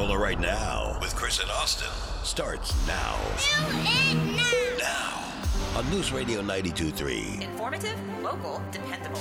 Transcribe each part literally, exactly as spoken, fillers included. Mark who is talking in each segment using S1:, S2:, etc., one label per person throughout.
S1: Pensacola Right Now with Chris and Austin starts now.
S2: Do it now!
S1: Now on News Radio ninety-two point three.
S3: Informative, local, dependable.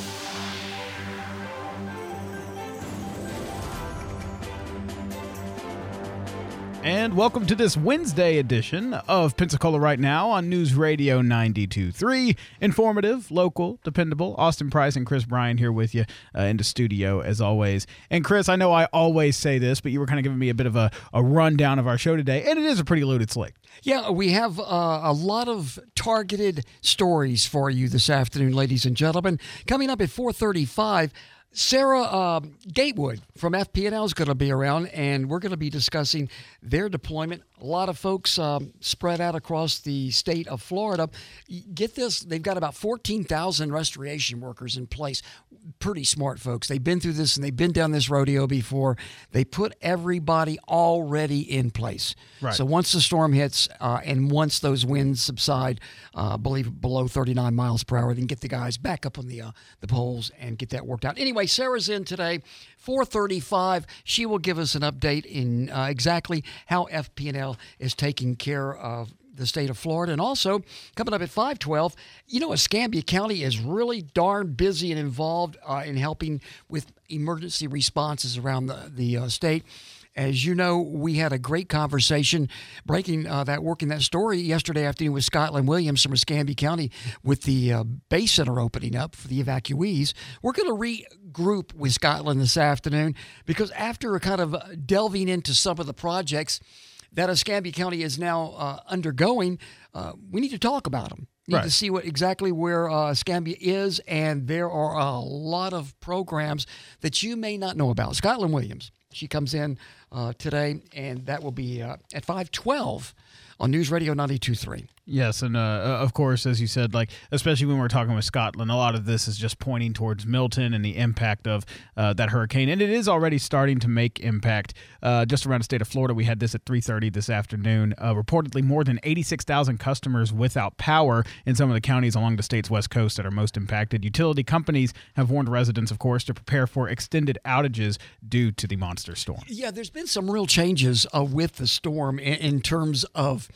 S4: And welcome to this Wednesday edition of Pensacola Right Now on News Radio ninety-two point three. Informative, local, dependable. Austin Price and Chris Bryan here with you uh, in the studio as always. And Chris, I know I always say this, but you were kind of giving me a bit of a, a rundown of our show today, and it is a pretty loaded slate.
S5: Yeah, we have uh, a lot of targeted stories for you this afternoon, ladies and gentlemen. Coming up at four thirty-five, Sarah uh, Gatewood from F P and L is going to be around, and we're going to be discussing their deployment. A lot of folks um, spread out across the state of Florida. Get this, they've got about fourteen thousand restoration workers in place. Pretty smart folks. They've been through this, and they've been down this rodeo before. They put everybody already in place.
S4: Right.
S5: So once the storm hits uh, and once those winds subside, uh, I believe below thirty-nine miles per hour, then get the guys back up on the, uh, the poles and get that worked out. Anyway, Sarah's in today, four thirty-five. She will give us an update in uh, exactly how F P and L is taking care of the state of Florida. And also, coming up at five twelve, you know, Escambia County is really darn busy and involved uh, in helping with emergency responses around the, the uh, state. As you know, we had a great conversation breaking uh, that, working that story yesterday afternoon with Scotland Williams from Escambia County with the uh, Bay Center opening up for the evacuees. We're going to regroup with Scotland this afternoon because after kind of delving into some of the projects that Escambia County is now uh, undergoing, uh, we need to talk about them. Need
S4: Right.
S5: to see what exactly where uh, Escambia is, and there are a lot of programs that you may not know about. Scotland Williams, she comes in uh, today, and that will be uh, at five twelve on News Radio ninety-two point three.
S4: Yes, and uh, of course, as you said, like especially when we're talking with Scotland, a lot of this is just pointing towards Milton and the impact of uh, that hurricane, and it is already starting to make impact uh, just around the state of Florida. We had this at three thirty this afternoon. Uh, reportedly, more than eighty-six thousand customers without power in some of the counties along the state's west coast that are most impacted. Utility companies have warned residents, of course, to prepare for extended outages due to the monster storm.
S5: Yeah, there's been some real changes uh, with the storm in, in terms of.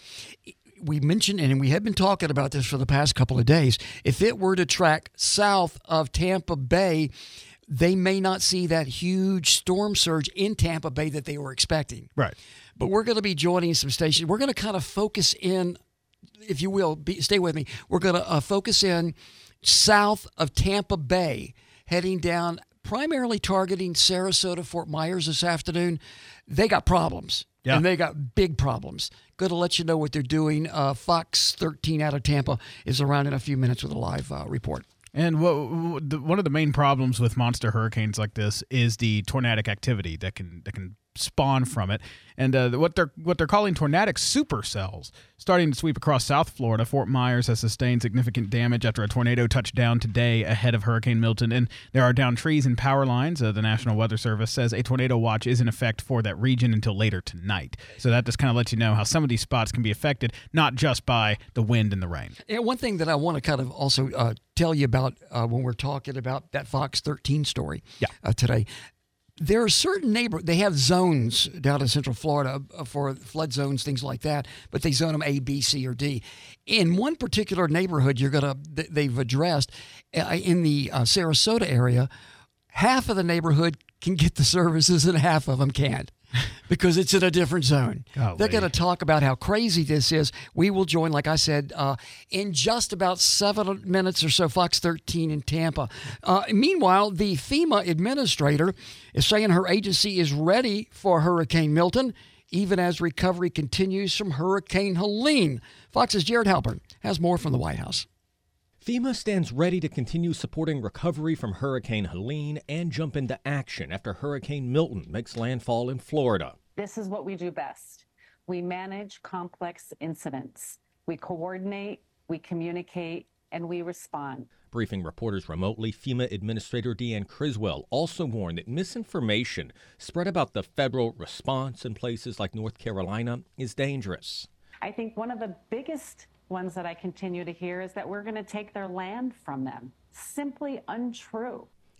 S5: We mentioned, and we have been talking about this for the past couple of days, if it were to track south of Tampa Bay, they may not see that huge storm surge in Tampa Bay that they were expecting.
S4: Right.
S5: But we're going to be joining some stations. We're going to kind of focus in, if you will, be, stay with me. We're going to uh, focus in south of Tampa Bay, heading down, primarily targeting Sarasota, Fort Myers this afternoon. They got problems.
S4: Yeah.
S5: And they got big problems. Going to let you know what they're doing. Uh, Fox thirteen out of Tampa is around in a few minutes with a live uh, report.
S4: And what, the, one of the main problems with monster hurricanes like this is the tornadic activity that can that can spawn from it. And uh, what they're what they're calling tornadic supercells starting to sweep across South Florida. Fort Myers has sustained significant damage after a tornado touched down today ahead of Hurricane Milton. And there are downed trees and power lines. Uh, the National Weather Service says a tornado watch is in effect for that region until later tonight. So that just kind of lets you know how some of these spots can be affected, not just by the wind and the rain.
S5: And one thing that I want to kind of also uh, tell you about uh, when we're talking about that Fox thirteen story
S4: Yeah.
S5: uh, today. There are certain neighborhoods, they have zones down in Central Florida for flood zones, things like that, but they zone them A, B, C, or D. In one particular neighborhood you're gonna they've addressed, uh, in the uh, Sarasota area, half of the neighborhood can get the services and half of them can't. Because it's in a different zone.
S4: Golly.
S5: They're going to talk about how crazy this is. We will join, like I said, uh, in just about seven minutes or so, Fox thirteen in Tampa. Uh, meanwhile, the FEMA administrator is saying her agency is ready for Hurricane Milton, even as recovery continues from Hurricane Helene. Fox's Jared Halpern has more from the White House.
S6: FEMA stands ready to continue supporting recovery from Hurricane Helene and jump into action after Hurricane Milton makes landfall in Florida.
S7: This is what we do best. We manage complex incidents. We coordinate, we communicate, and we respond.
S6: Briefing reporters remotely, FEMA Administrator Deanne Criswell also warned that misinformation spread about the federal response in places like North Carolina is dangerous.
S7: I think one of the biggest ones that I continue to hear is that we're going to take their land from them. Simply untrue.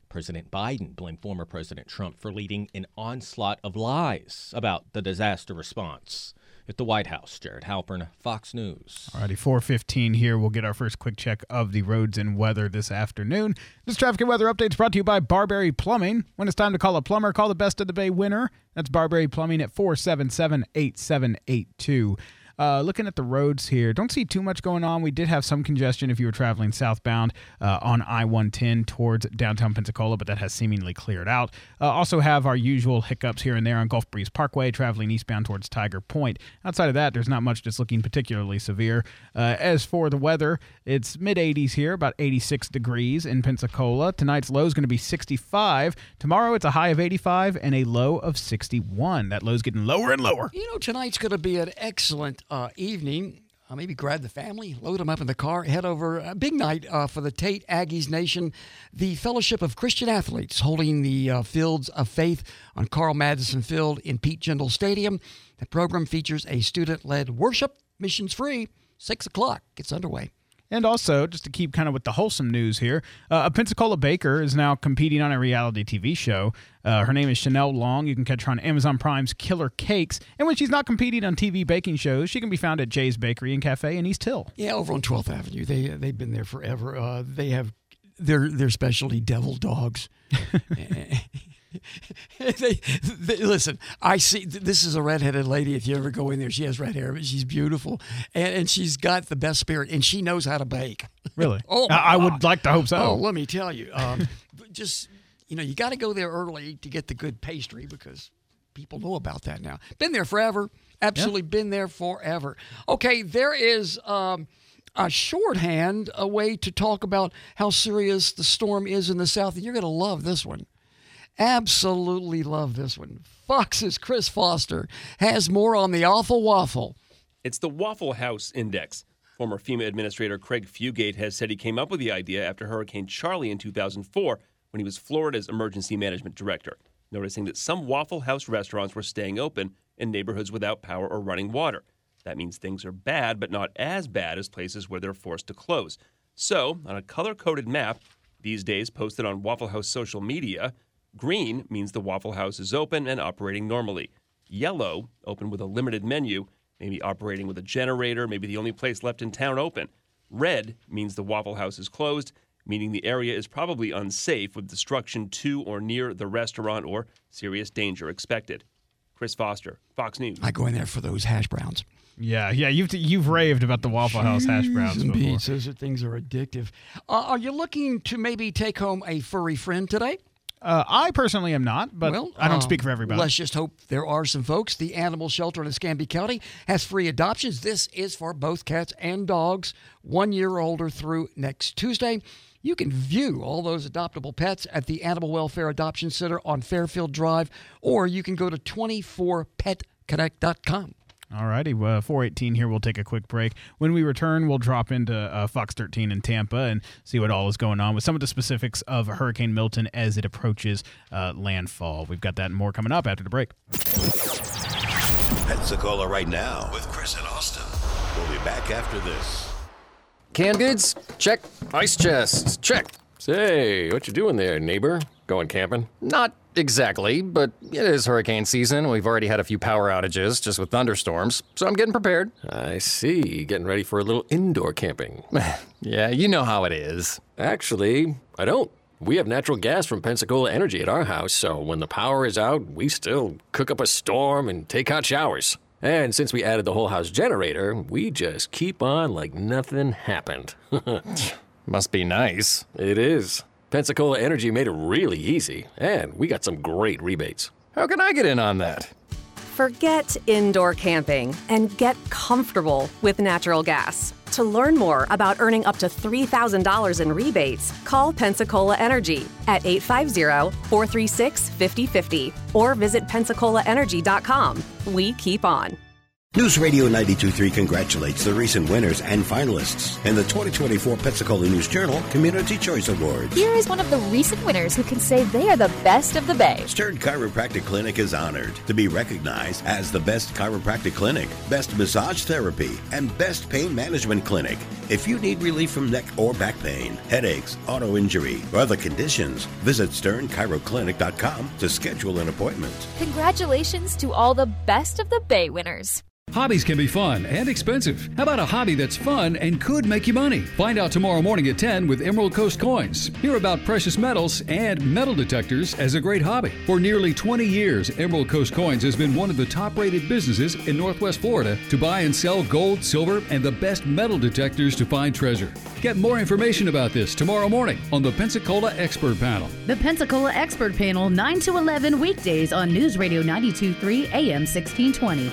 S6: President Biden blamed former President Trump for leading an onslaught of lies about the disaster response. At the White House, Jared Halpern, Fox News.
S4: Alrighty, four fifteen here. We'll get our first quick check of the roads and weather this afternoon. This traffic and weather update is brought to you by Barberry Plumbing. When it's time to call a plumber, call the Best of the Bay winner. That's Barberry Plumbing at four seven seven, eight seven eight two. Uh, looking at the roads here, don't see too much going on. We did have some congestion if you were traveling southbound uh, on I one ten towards downtown Pensacola, but that has seemingly cleared out. Uh, also have our usual hiccups here and there on Gulf Breeze Parkway, traveling eastbound towards Tiger Point. Outside of that, there's not much that's looking particularly severe. Uh, as for the weather, it's mid eighties here, about eighty-six degrees in Pensacola. Tonight's low is going to be sixty-five. Tomorrow, it's a high of eighty-five and a low of sixty-one. That low's getting lower and lower.
S5: You know, tonight's going to be an excellent Uh, evening. Uh, maybe grab the family, load them up in the car, head over. A big night uh, for the Tate Aggies Nation. The Fellowship of Christian Athletes holding the uh, Fields of Faith on Carl Madison Field in Pete Jindal Stadium. The program features a student-led worship, missions free. Six o'clock gets underway.
S4: And also, just to keep kind of with the wholesome news here, uh, a Pensacola baker is now competing on a reality T V show. Uh, her name is Chanel Long. You can catch her on Amazon Prime's Killer Cakes. And when she's not competing on T V baking shows, she can be found at Jay's Bakery and Cafe in East Hill.
S5: Yeah, over on twelfth Avenue. They, they've been there forever. Uh, they have their, their specialty devil dogs. they, they, listen, I see, this is a redheaded lady. If you ever go in there, she has red hair, but she's beautiful. And, and she's got the best spirit, and she knows how to bake.
S4: Really?
S5: oh,
S4: I, I would like to hope so.
S5: Oh, let me tell you. Um, just, you know, you got to go there early to get the good pastry because people know about that now. Been there forever. Absolutely yeah. been there forever. Okay, there is um, a shorthand, a way to talk about how serious the storm is in the south, and you're going to love this one. Absolutely love this one. Fox's Chris Foster has more on the awful waffle.
S8: It's the Waffle House Index. Former FEMA Administrator Craig Fugate has said he came up with the idea after Hurricane Charlie in two thousand four when he was Florida's Emergency Management Director, noticing that some Waffle House restaurants were staying open in neighborhoods without power or running water. That means things are bad, but not as bad as places where they're forced to close. So, on a color-coded map, these days posted on Waffle House social media, green means the Waffle House is open and operating normally. Yellow, open with a limited menu, maybe operating with a generator, maybe the only place left in town open. Red means the Waffle House is closed, meaning the area is probably unsafe with destruction to or near the restaurant or serious danger expected. Chris Foster, Fox News.
S5: I go in there for those hash browns.
S4: Yeah, yeah, you've you've raved about the Waffle House hash browns before.
S5: Beats, those are, things are addictive. Uh, are you looking to maybe take home a furry friend today?
S4: Uh, I personally am not, but
S5: well,
S4: I don't
S5: uh,
S4: speak for everybody.
S5: Let's just hope there are some folks. The animal shelter in Escambia County has free adoptions. This is for both cats and dogs, one year or older through next Tuesday. You can view all those adoptable pets at the Animal Welfare Adoption Center on Fairfield Drive, or you can go to twenty-four pet connect dot com.
S4: All righty, uh, four eighteen here. We'll take a quick break. When we return, we'll drop into uh, Fox thirteen in Tampa and see what all is going on with some of the specifics of Hurricane Milton as it approaches uh, landfall. We've got that and more coming up after the break.
S1: Pensacola right now with Chris and Austin. We'll be back after this.
S9: Canned goods? Check. Ice chest? Check.
S10: Say, what you doing there, neighbor? Going camping?
S9: Not exactly, but it is hurricane season. We've already had a few power outages just with thunderstorms, so I'm getting prepared.
S10: I see. Getting ready for a little indoor camping.
S9: Yeah, you know how it is.
S10: Actually, I don't. We have natural gas from Pensacola Energy at our house, so when the power is out, we still cook up a storm and take hot showers. And since we added the whole house generator, we just keep on like nothing happened.
S9: Must be nice.
S10: It is. Pensacola Energy made it really easy, and we got some great rebates.
S9: How can I get in on that?
S11: Forget indoor camping and get comfortable with natural gas. To learn more about earning up to three thousand dollars in rebates, call Pensacola Energy at eight five zero, four three six, five zero five zero or visit pensacola energy dot com. We keep on.
S1: News Radio ninety-two point three congratulates the recent winners and finalists in the twenty twenty-four Pensacola News Journal Community Choice Awards.
S12: Here is one of the recent winners who can say they are the best of the Bay.
S1: Stern Chiropractic Clinic is honored to be recognized as the best chiropractic clinic, best massage therapy, and best pain management clinic. If you need relief from neck or back pain, headaches, auto injury, or other conditions, visit stern chiro clinic dot com to schedule an appointment.
S12: Congratulations to all the best of the Bay winners.
S13: Hobbies can be fun and expensive. How about a hobby that's fun and could make you money? Find out tomorrow morning at ten with Emerald Coast Coins. Hear about precious metals and metal detectors as a great hobby. For nearly twenty years, Emerald Coast Coins has been one of the top-rated businesses in Northwest Florida to buy and sell gold, silver, and the best metal detectors to find treasure. Get more information about this tomorrow morning on the Pensacola Expert Panel.
S14: The Pensacola Expert Panel, nine to eleven weekdays on News Radio ninety-two point three A M sixteen twenty.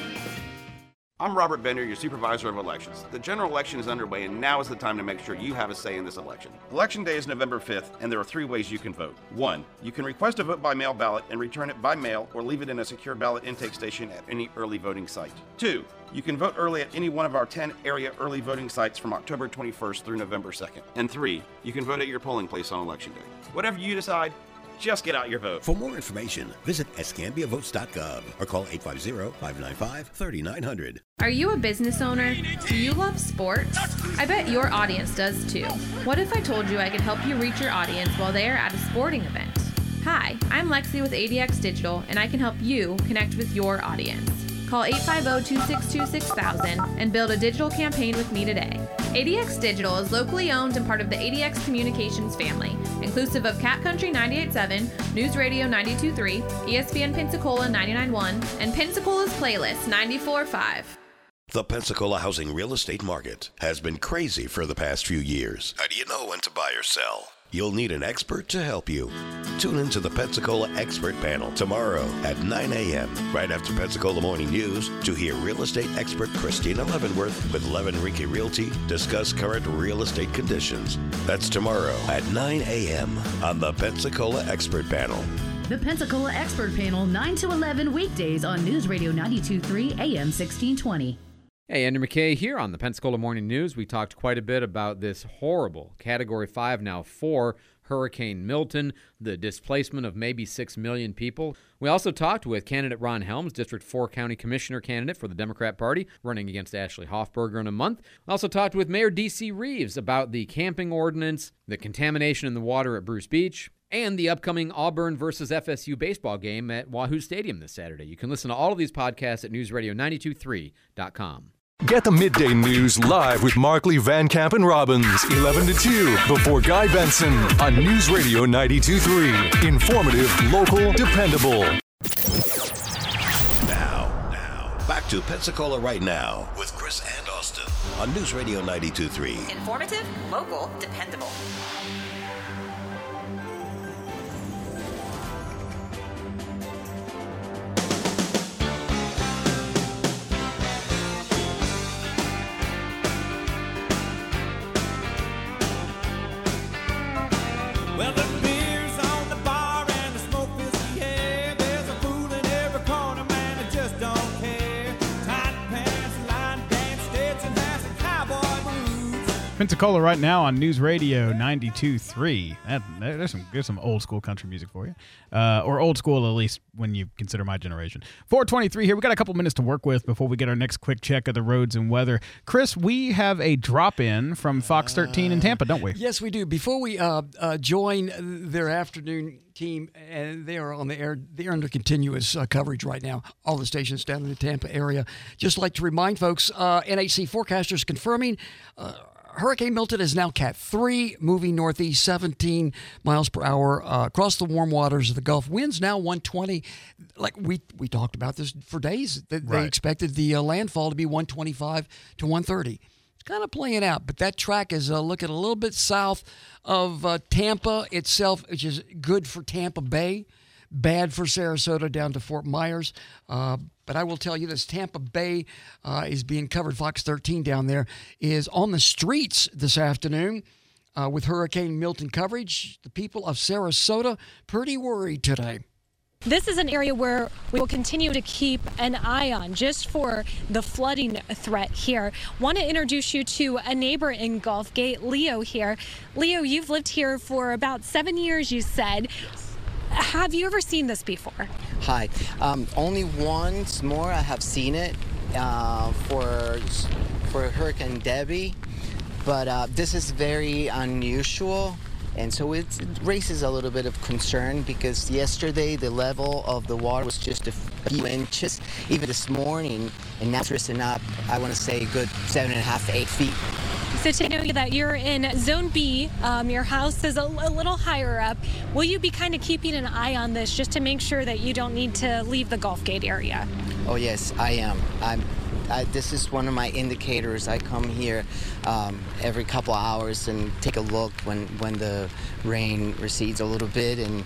S15: I'm Robert Bender, your supervisor of elections. The general election is underway, and now is the time to make sure you have a say in this election. Election day is November fifth, and there are three ways you can vote. One, you can request a vote by mail ballot and return it by mail or leave it in a secure ballot intake station at any early voting site. Two, you can vote early at any one of our ten area early voting sites from October twenty-first through November second. And three, you can vote at your polling place on election day. Whatever you decide, just get out your vote.
S1: For more information, visit escambia votes dot gov or call eight five zero, five nine five, three nine zero zero.
S16: Are you a business owner? Do you love sports? I bet your audience does too. What if I told you I could help you reach your audience while they are at a sporting event? Hi, I'm Lexi with A D X Digital, and I can help you connect with your audience. Call eight five zero, two six two, six thousand and build a digital campaign with me today. A D X Digital is locally owned and part of the A D X Communications family, inclusive of Cat Country ninety-eight point seven, News Radio ninety-two point three, E S P N Pensacola ninety-nine point one, and Pensacola's Playlist ninety-four point five.
S1: The Pensacola housing real estate market has been crazy for the past few years. How do you know when to buy or sell? You'll need an expert to help you. Tune into the Pensacola Expert Panel tomorrow at nine a.m. right after Pensacola Morning News to hear real estate expert Christina Leavenworth with Levin Rinke Realty discuss current real estate conditions. That's tomorrow at nine a.m. on the Pensacola Expert Panel.
S14: The Pensacola Expert Panel, nine to eleven weekdays on News Radio ninety-two point three A M sixteen twenty.
S17: Hey, Andrew McKay here on the Pensacola Morning News. We talked quite a bit about this horrible Category five, now four, Hurricane Milton, the displacement of maybe six million people. We also talked with candidate Ron Helms, District four County Commissioner candidate for the Democrat Party, running against Ashley Hoffberger in a month. We also talked with Mayor D C Reeves about the camping ordinance, the contamination in the water at Bruce Beach, and the upcoming Auburn versus F S U baseball game at Wahoo Stadium this Saturday. You can listen to all of these podcasts at news radio nine two three dot com.
S18: Get the midday news live with Markley, Van Camp, and Robbins, eleven to two, before Guy Benson on News Radio ninety-two point three. Informative, local, dependable.
S1: Now, now, back to Pensacola Right Now with Chris and Austin on News Radio ninety-two point three.
S3: Informative, local, dependable.
S19: Well, the beer's on the bar and the smoke fills the air. There's a fool in every corner, man, that just don't care. Tight pants, line dance, Stetson hats, and cowboy boots.
S4: Pensacola Right Now on News Radio ninety-two point three. That, there's some there's some old school country music for you, uh, or old school at least when you consider my generation. four twenty-three here. We got a couple minutes to work with before we get our next quick check of the roads and weather. Chris, we have a drop in from Fox thirteen in Tampa, don't we?
S5: Yes, we do. Before we uh, uh, join their afternoon team, and they are on the air. They're under continuous uh, coverage right now. All the stations down in the Tampa area. Just like to remind folks, uh, N H C forecasters confirming. Uh, Hurricane Milton is now Cat three, moving northeast seventeen miles per hour uh, across the warm waters of the Gulf. Winds now one twenty. Like we we talked about this for days. They,
S4: Right.
S5: they expected the uh, landfall to be one twenty-five to one thirty. It's kind of playing out, but that track is uh, looking a little bit south of uh, Tampa itself, which is good for Tampa Bay, bad for Sarasota down to Fort Myers. Uh, but I will tell you this, Tampa Bay uh, is being covered. Fox thirteen down there is on the streets this afternoon uh, with Hurricane Milton coverage. The people of Sarasota pretty worried today.
S20: This is an area where we will continue to keep an eye on just for the flooding threat here. Want to introduce you to a neighbor in Gulfgate, Leo here. Leo, you've lived here for about seven years, you said. Have you ever seen this before?
S21: Hi. Um, only once more I have seen it uh, for for Hurricane Debbie, but uh, this is very unusual. And so it raises a little bit of concern because yesterday the level of the water was just a few inches, even this morning, and now it's risen up, I want to say, a good seven and a half, eight feet.
S20: So to know that you're in Zone B, um, your house is a, a little higher up, will you be kind of keeping an eye on this just to make sure that you don't need to leave the Gulfgate area?
S21: Oh yes, I am. I'm. I, this is one of my indicators. I come here um, every couple of hours and take a look when, when the rain recedes a little bit and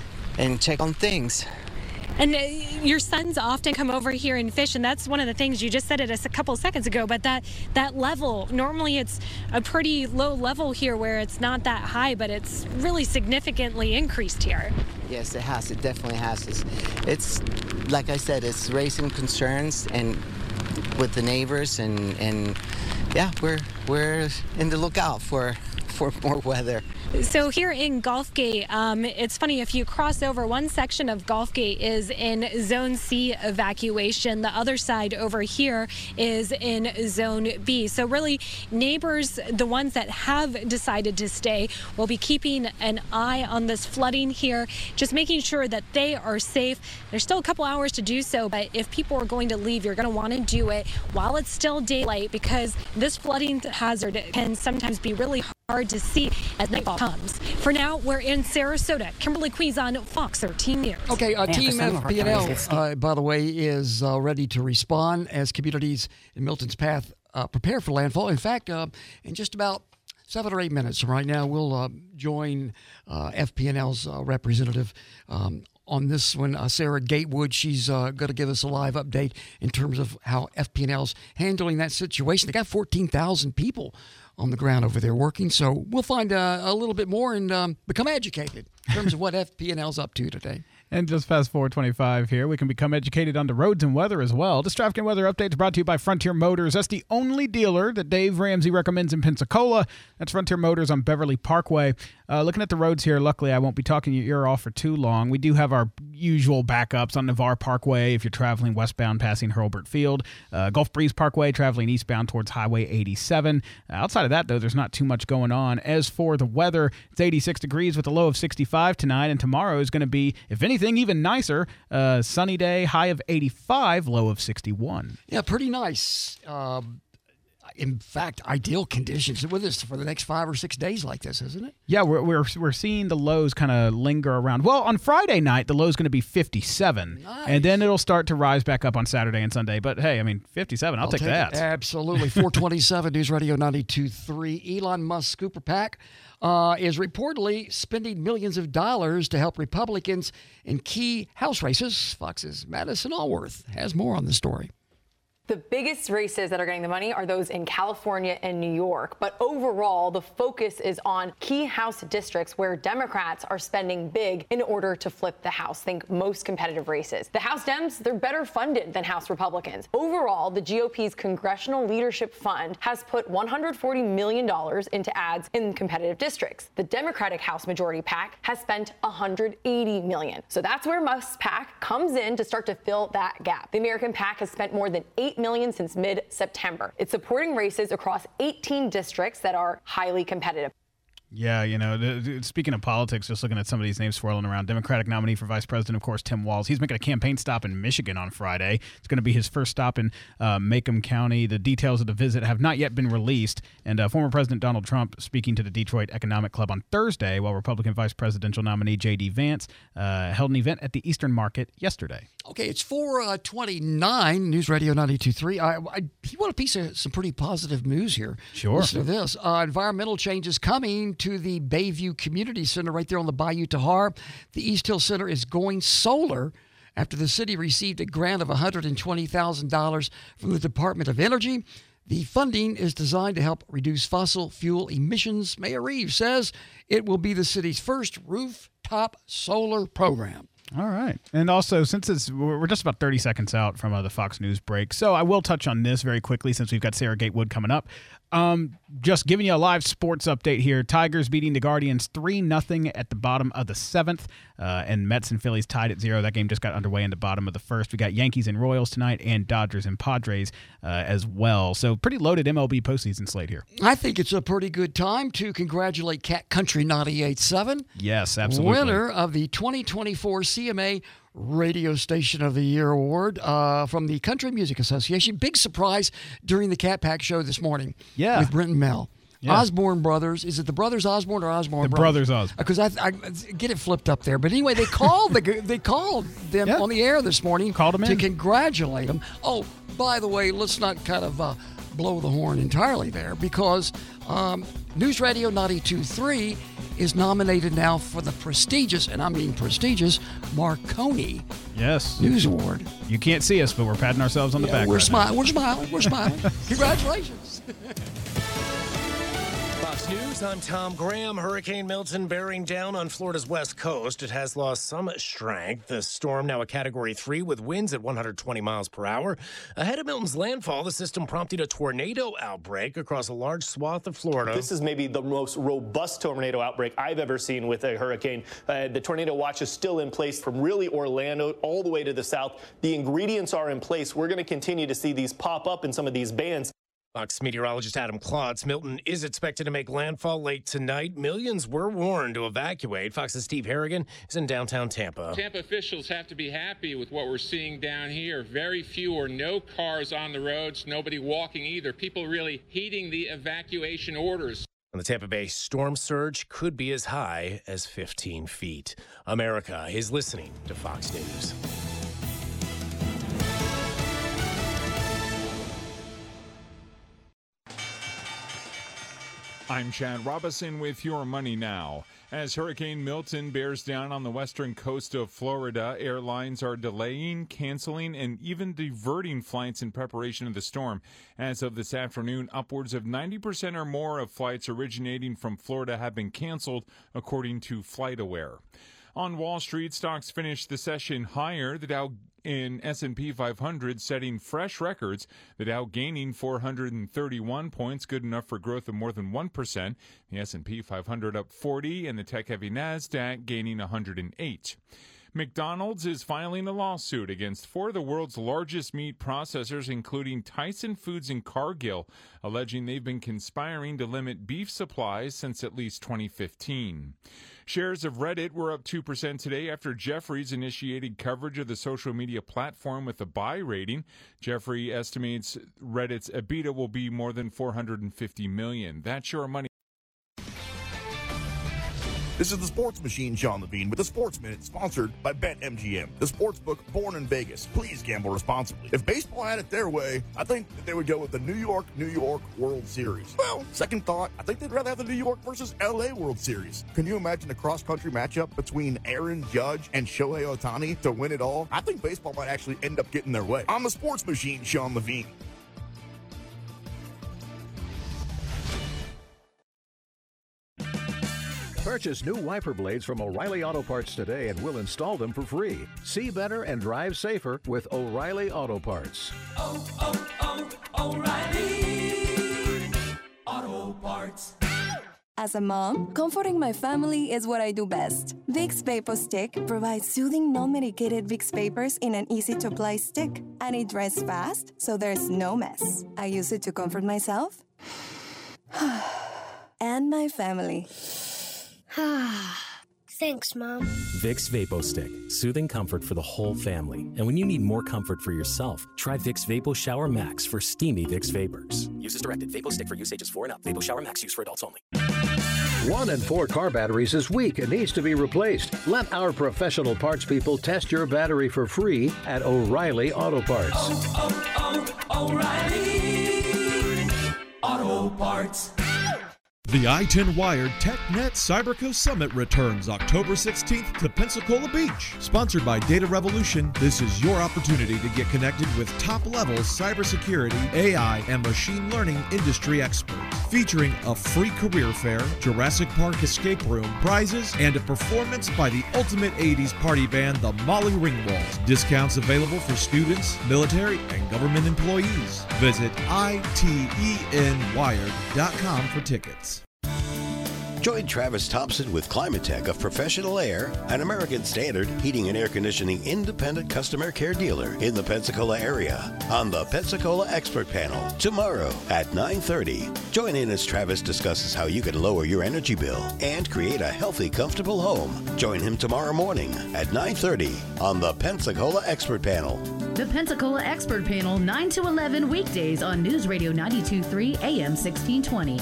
S21: and check on things.
S20: And uh, your sons often come over here and fish, and that's one of the things you just said it a couple seconds ago. But that that level, normally it's a pretty low level here where it's not that high, but it's really significantly increased here.
S21: Yes, it has. It definitely has. It's, it's like I said, it's raising concerns and with the neighbors, and and yeah, we're we're in the lookout for for more weather.
S20: So here in Gulfgate, um, it's funny, if you cross over, one section of Gulfgate is in Zone C evacuation. The other side over here is in Zone B. So really, neighbors, the ones that have decided to stay, will be keeping an eye on this flooding here, just making sure that they are safe. There's still a couple hours to do so, but if people are going to leave, you're going to want to do it while it's still daylight, because this flooding hazard can sometimes be really hard to see as nightfall comes. For now, we're in Sarasota. Kimberly Quezon, Fox thirteen News.
S5: Okay, uh, Team F P and L, uh, by the way, is uh, ready to respond as communities in Milton's Path uh, prepare for landfall. In fact, uh, in just about seven or eight minutes from right now, we'll uh, join uh, F P and L's uh, representative um, on this one, uh, Sarah Gatewood. She's uh, going to give us a live update in terms of how F P and L's handling that situation. They got fourteen thousand people on the ground over there working, so we'll find uh, a little bit more and um, become educated in terms of what F P and L's up to today.
S4: And just fast forward twenty-five here, we can become educated on the roads and weather as well. This traffic and weather update is brought to you by Frontier Motors. That's the only dealer that Dave Ramsey recommends in Pensacola. That's Frontier Motors on Beverly Parkway. Uh, looking at the roads here, luckily I won't be talking your ear off for too long. We do have our usual backups on Navarre Parkway if you're traveling westbound passing Hurlburt Field. Uh, Gulf Breeze Parkway traveling eastbound towards Highway eighty-seven. Uh, outside of that, though, there's not too much going on. As for the weather, it's eighty-six degrees with a low of sixty-five tonight, and tomorrow is going to be, if anything, even nicer. Uh, sunny day, high of eighty-five, low of sixty-one.
S5: Yeah, pretty nice. Um, in fact, ideal conditions with us for the next five or six days like this, isn't it?
S4: Yeah, we're we're, we're seeing the lows kind of linger around. Well, on Friday night, the low's going to be fifty-seven.
S5: Nice.
S4: And then it'll start to rise back up on Saturday and Sunday. But hey, I mean, fifty-seven, I'll,
S5: I'll
S4: take,
S5: take
S4: that.
S5: It. Absolutely. four twenty-seven News Radio ninety-two point three. Elon Musk's Cooper PAC uh, is reportedly spending millions of dollars to help Republicans in key House races. Fox's Madison Allworth has more on the story.
S22: The biggest races that are getting the money are those in California and New York. But overall, the focus is on key House districts where Democrats are spending big in order to flip the House. Think most competitive races. The House Dems, they're better funded than House Republicans. Overall, the G O P's Congressional Leadership Fund has put one hundred forty million dollars into ads in competitive districts. The Democratic House Majority PAC has spent one hundred eighty million dollars. So that's where Musk's PAC comes in to start to fill that gap. The American PAC has spent more than eight million dollars since mid-September. It's supporting races across eighteen districts that are highly competitive.
S4: Yeah, you know, the, the, speaking of politics, just looking at some of these names swirling around, Democratic nominee for vice president, of course, Tim Walz. He's making a campaign stop in Michigan on Friday. It's going to be his first stop in uh, Macomb County. The details of the visit have not yet been released. And uh, former President Donald Trump speaking to the Detroit Economic Club on Thursday, while Republican vice presidential nominee J D. Vance uh, held an event at the Eastern Market yesterday.
S5: Okay, it's four twenty-nine, News Radio ninety-two point three. I, I, you want a piece of some pretty positive news here.
S4: Sure.
S5: Listen to this. Uh, environmental changes coming to the Bayview Community Center right there on the Bayou Tahar. The East Hill Center is going solar after the city received a grant of one hundred twenty thousand dollars from the Department of Energy. The funding is designed to help reduce fossil fuel emissions. Mayor Reeves says it will be the city's first rooftop solar program.
S4: All right. And also, since it's we're just about thirty seconds out from uh, the Fox News break, so I will touch on this very quickly since we've got Sarah Gatewood coming up. Um, just giving you a live sports update here. Tigers beating the Guardians three nothing at the bottom of the seventh, uh, and Mets and Phillies tied at zero. That game just got underway in the bottom of the first. We got Yankees and Royals tonight, and Dodgers and Padres uh, as well. So pretty loaded M L B postseason slate here.
S5: I think it's a pretty good time to congratulate Cat Country ninety-eight point seven.
S4: Yes, absolutely.
S5: Winner of the twenty twenty-four C M A Radio Station of the Year Award uh, from the Country Music Association. Big surprise during the Cat Pack show this morning
S4: yeah.
S5: with Brenton Mel. Yeah. Osborne Brothers. Is it the Brothers Osborne or Osborne
S4: the
S5: Brothers?
S4: The Brothers Osborne.
S5: Because I, I get it flipped up there. But anyway, they called the, they called them yeah. on the air this morning
S4: called them
S5: to
S4: in.
S5: congratulate them. Oh, by the way, let's not kind of uh, blow the horn entirely there because um, News Radio ninety-two point three is nominated now for the prestigious, and I mean prestigious, Marconi
S4: yes.
S5: News Award.
S4: You can't see us, but we're patting ourselves on the
S5: yeah,
S4: back.
S5: We're,
S4: right
S5: smi- we're smiling. We're smiling. Congratulations.
S2: Fox News, I'm Tom Graham. Hurricane Milton bearing down on Florida's west coast. It has lost some strength. The storm now a Category three with winds at one hundred twenty miles per hour. Ahead of Milton's landfall, the system prompted a tornado outbreak across a large swath of Florida.
S7: This is maybe the most robust tornado outbreak I've ever seen with a hurricane. Uh, the tornado watch is still in place from really Orlando all the way to the south. The ingredients are in place. We're going to continue to see these pop up in some of these bands.
S2: Fox meteorologist Adam Klotz. Milton is expected to make landfall late tonight. Millions were warned to evacuate. Fox's Steve Harrigan is in downtown Tampa.
S23: Tampa officials have to be happy with what we're seeing down here. Very few or no cars on the roads, nobody walking either. People really heeding the evacuation orders.
S2: And the Tampa Bay storm surge could be as high as fifteen feet. America is listening to Fox News.
S24: I'm Chad Robinson with Your Money Now. As Hurricane Milton bears down on the western coast of Florida, airlines are delaying, canceling, and even diverting flights in preparation of the storm. As of this afternoon, upwards of ninety percent or more of flights originating from Florida have been canceled, according to FlightAware. On Wall Street, stocks finished the session higher. The Dow in S and P five hundred setting fresh records. The Dow gaining four hundred thirty-one points, good enough for growth of more than one percent. The S and P five hundred up forty, and the tech-heavy NASDAQ gaining one hundred eight. McDonald's is filing a lawsuit against four of the world's largest meat processors, including Tyson Foods and Cargill, alleging they've been conspiring to limit beef supplies since at least twenty fifteen. Shares of Reddit were up two percent today after Jefferies initiated coverage of the social media platform with a buy rating. Jefferies estimates Reddit's EBITDA will be more than four hundred fifty million dollars. That's Your Money.
S25: This is the Sports Machine, Sean Levine, with the Sports Minute, sponsored by BetMGM, the sportsbook born in Vegas. Please gamble responsibly. If baseball had it their way, I think that they would go with the New York, New York World Series. Well, second thought, I think they'd rather have the New York versus L A World Series. Can you imagine a cross-country matchup between Aaron Judge and Shohei Ohtani to win it all? I think baseball might actually end up getting their way. I'm the Sports Machine, Sean Levine.
S26: Purchase new wiper blades from O'Reilly Auto Parts today and we'll install them for free. See better and drive safer with O'Reilly Auto Parts.
S19: Oh, oh, oh, O'Reilly Auto Parts.
S27: As a mom, comforting my family is what I do best. Vicks VapoStick provides soothing, non-medicated Vicks vapors in an easy-to-apply stick, and it dries fast, so there's no mess. I use it to comfort myself and my family.
S28: Thanks, Mom.
S29: Vicks VapoStick. Soothing comfort for the whole family. And when you need more comfort for yourself, try Vicks Vapo Shower Max for steamy Vicks Vapors.
S30: Use as directed. VapoStick for use ages four and up. Vapo Shower Max use for adults only.
S26: One in four car batteries is weak and needs to be replaced. Let our professional parts people test your battery for free at O'Reilly Auto Parts.
S19: Oh, oh, oh, O'Reilly Auto Parts.
S6: The I ten Wired TechNet CyberCo Summit returns October sixteenth to Pensacola Beach. Sponsored by Data Revolution, this is your opportunity to get connected with top-level cybersecurity, A I, and machine learning industry experts. Featuring a free career fair, Jurassic Park escape room, prizes, and a performance by the ultimate eighties party band, the Molly Ringwalds. Discounts available for students, military, and government employees. Visit I T E N wired dot com for tickets.
S1: Join Travis Thompson with Climatech of Professional Air, an American Standard heating and air conditioning independent customer care dealer in the Pensacola area, on the Pensacola Expert Panel tomorrow at nine thirty. Join in as Travis discusses how you can lower your energy bill and create a healthy, comfortable home. Join him tomorrow morning at nine thirty on the Pensacola Expert Panel.
S14: The Pensacola Expert Panel, nine to eleven weekdays on News Radio ninety-two point three A M sixteen twenty.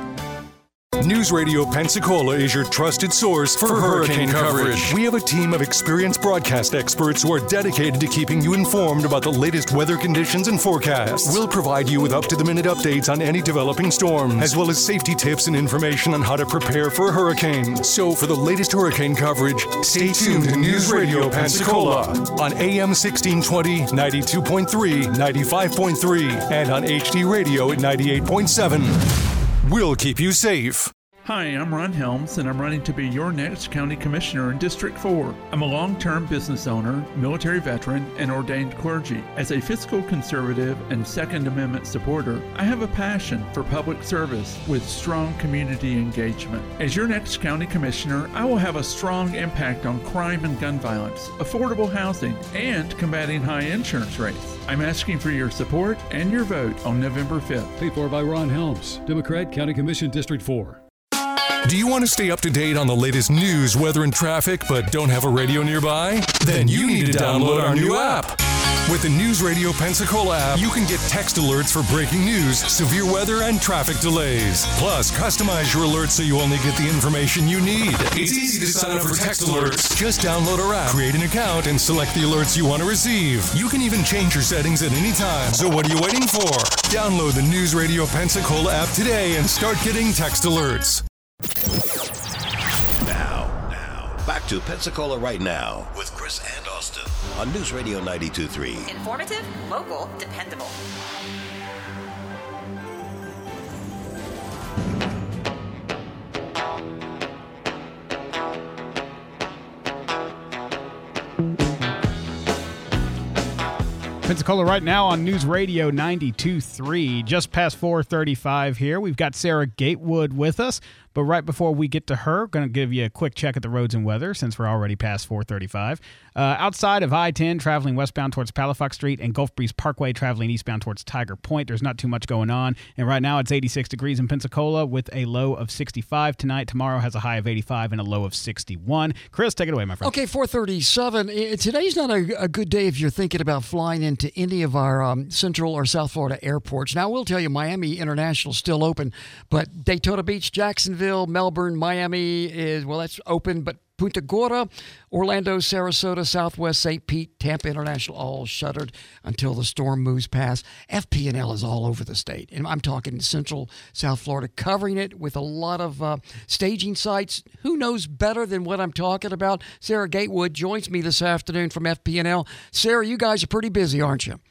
S18: News Radio Pensacola is your trusted source for, for hurricane, hurricane coverage. coverage. We have a team of experienced broadcast experts who are dedicated to keeping you informed about the latest weather conditions and forecasts. We'll provide you with up-to-the-minute updates on any developing storms, as well as safety tips and information on how to prepare for a hurricane. So for the latest hurricane coverage, stay tuned to News Radio Pensacola on A M sixteen twenty, ninety-two point three, ninety-five point three, and on H D Radio at ninety-eight point seven. We'll keep you safe.
S8: Hi, I'm Ron Helms, and I'm running to be your next county commissioner in District four. I'm a long-term business owner, military veteran, and ordained clergy. As a fiscal conservative and Second Amendment supporter, I have a passion for public service with strong community engagement. As your next county commissioner, I will have a strong impact on crime and gun violence, affordable housing, and combating high insurance rates. I'm asking for your support and your vote on November fifth.
S9: Paid for by Ron Helms, Democrat, County Commission, District four.
S18: Do you want to stay up to date on the latest news, weather, and traffic, but don't have a radio nearby? Then you need to download our new app. With the News Radio Pensacola app, you can get text alerts for breaking news, severe weather, and traffic delays. Plus, customize your alerts so you only get the information you need. It's easy to sign up for text alerts. Just download our app, create an account, and select the alerts you want to receive. You can even change your settings at any time. So what are you waiting for? Download the News Radio Pensacola app today and start getting text alerts.
S1: Now, now, back to Pensacola Right Now with Chris and Austin on News Radio ninety-two point three.
S3: Informative, local, dependable.
S4: Pensacola Right Now on News Radio ninety-two point three. Just past four thirty-five here. We've got Sarah Gatewood with us. But right before we get to her, going to give you a quick check at the roads and weather since we're already past four thirty-five. Uh, outside of I ten, traveling westbound towards Palafox Street, and Gulf Breeze Parkway, traveling eastbound towards Tiger Point, there's not too much going on. And right now it's eighty-six degrees in Pensacola with a low of sixty-five tonight. Tomorrow has a high of eighty-five and a low of sixty-one. Chris, take it away, my friend.
S5: Okay, four thirty-seven. Today's not a, a good day if you're thinking about flying into any of our um, Central or South Florida airports. Now, I will tell you, Miami International is still open, but Daytona Beach, Jacksonville, Melbourne, Miami is, well, that's open, but Punta Gorda, Orlando, Sarasota, Southwest, Saint Pete, Tampa International, all shuttered until the storm moves past. F P and L is all over the state, and I'm talking Central South Florida, covering it with a lot of uh, staging sites. Who knows better than what I'm talking about? Sarah Gatewood joins me this afternoon from F P and L. Sarah, you guys are pretty busy, aren't you?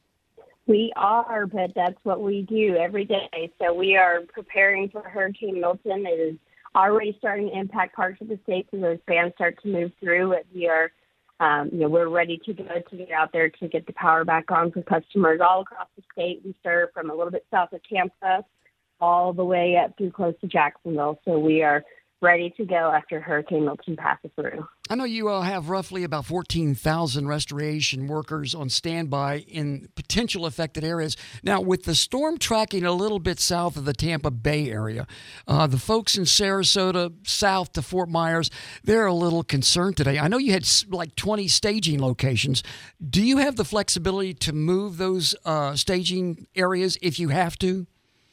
S10: We are, but that's what we do every day. So we are preparing for Hurricane Milton. It is already starting to impact parts of the state as those bands start to move through. We are, um, you know, we're ready to go to get out there to get the power back on for customers all across the state. We serve from a little bit south of Tampa all the way up through close to Jacksonville. So we are ready to go after Hurricane Milton passes through.
S5: I know you uh, have roughly about fourteen thousand restoration workers on standby in potential affected areas. Now, with the storm tracking a little bit south of the Tampa Bay area, uh, the folks in Sarasota, south to Fort Myers, they're a little concerned today. I know you had like twenty staging locations. Do you have the flexibility to move those uh, staging areas if you have to?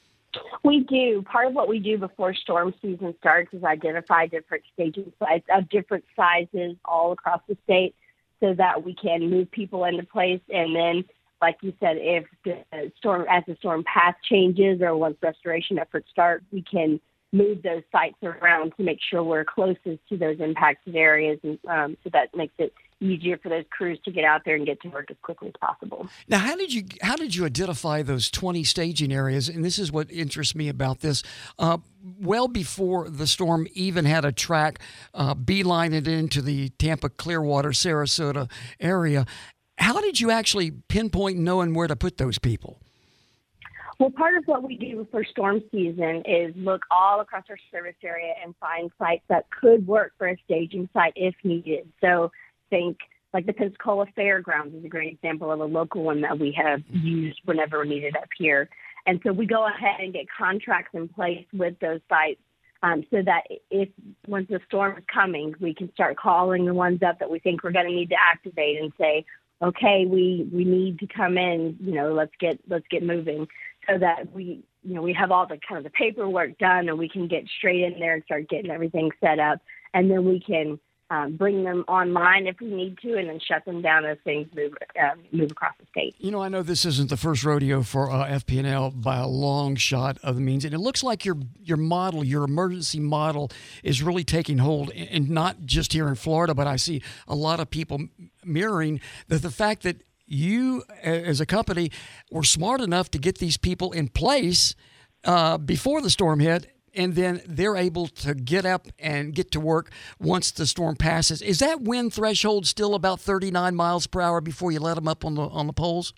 S10: We do. Part of what we do before storm season starts is identify different staging sites of different sizes all across the state so that we can move people into place. And then, like you said, if the storm, as the storm path changes or once restoration efforts start, we can move those sites around to make sure we're closest to those impacted areas, and um, so that makes it easier for those crews to get out there and get to work as quickly as possible.
S5: Now, how did you how did you identify those twenty staging areas? And this is what interests me about this. Uh, well before the storm even had a track uh, beeline it into the Tampa, Clearwater, Sarasota area, how did you actually pinpoint knowing where to put those people?
S10: Well, part of what we do for storm season is look all across our service area and find sites that could work for a staging site if needed. So think like the Pensacola Fairgrounds is a great example of a local one that we have used whenever needed up here. And so we go ahead and get contracts in place with those sites um, so that if once the storm is coming, we can start calling the ones up that we think we're going to need to activate and say, okay, we, we need to come in, you know, let's get let's get moving. So that we, you know, we have all the kind of the paperwork done, and we can get straight in there and start getting everything set up, and then we can um, bring them online if we need to, and then shut them down as things move uh, move across the state.
S5: You know, I know this isn't the first rodeo for uh, F P and L by a long shot of the means, and it looks like your your model, your emergency model, is really taking hold, and not just here in Florida, but I see a lot of people mirroring the, the fact that you, as a company, were smart enough to get these people in place uh, before the storm hit, and then they're able to get up and get to work once the storm passes. Is that wind threshold still about thirty-nine miles per hour before you let them up on the on the poles?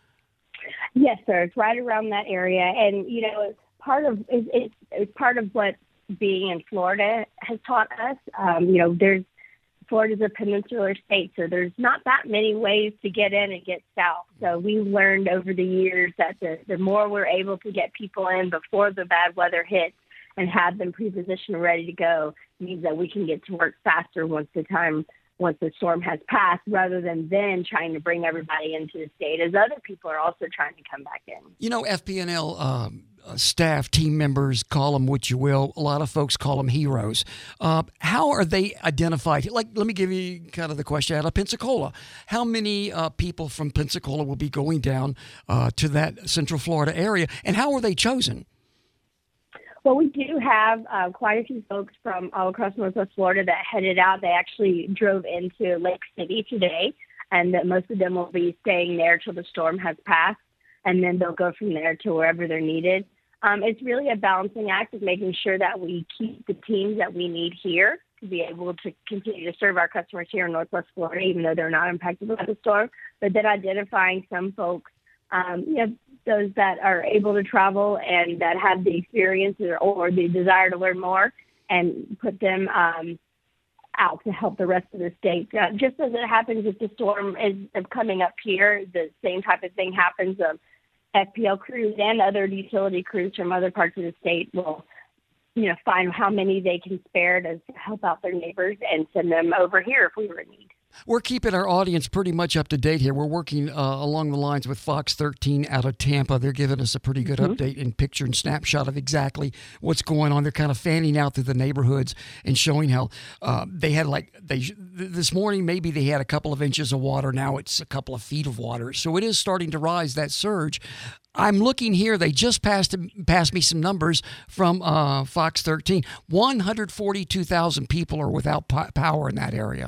S10: Yes, sir. It's right around that area, and you know, it's part of it's, it's, it's part of what being in Florida has taught us. Um, you know, there's Florida's a peninsular state, so there's not that many ways to get in and get south. So we've learned over the years that the, the more we're able to get people in before the bad weather hits and have them pre-positioned ready to go means that we can get to work faster once the time, once the storm has passed, rather than then trying to bring everybody into the state as other people are also trying to come back in.
S5: You know, F P and L um, staff, team members, call them what you will. A lot of folks call them heroes. Uh, how are they identified? Like, let me give you kind of the question out of Pensacola. How many uh, people from Pensacola will be going down uh, to that Central Florida area, and how are they chosen?
S10: Well, we do have uh, quite a few folks from all across Northwest Florida that headed out. They actually drove into Lake City today, and that most of them will be staying there till the storm has passed, and then they'll go from there to wherever they're needed. Um, it's really a balancing act of making sure that we keep the teams that we need here to be able to continue to serve our customers here in Northwest Florida, even though they're not impacted by the storm, but then identifying some folks, um, you know, those that are able to travel and that have the experience or, or the desire to learn more, and put them um, out to help the rest of the state. Uh, just as it happens if the storm is coming up here, the same type of thing happens. Of F P L crews and other utility crews from other parts of the state will, you know, find how many they can spare to help out their neighbors and send them over here if we were in need.
S5: We're keeping our audience pretty much up to date here. We're working uh, along the lines with Fox thirteen out of Tampa. They're giving us a pretty good mm-hmm. update and picture and snapshot of exactly what's going on. They're kind of fanning out through the neighborhoods and showing how uh, they had like they this morning maybe they had a couple of inches of water. Now it's a couple of feet of water. So it is starting to rise, that surge. I'm looking here. They just passed passed me some numbers from uh, Fox thirteen. one hundred forty-two thousand people are without po- power in that area.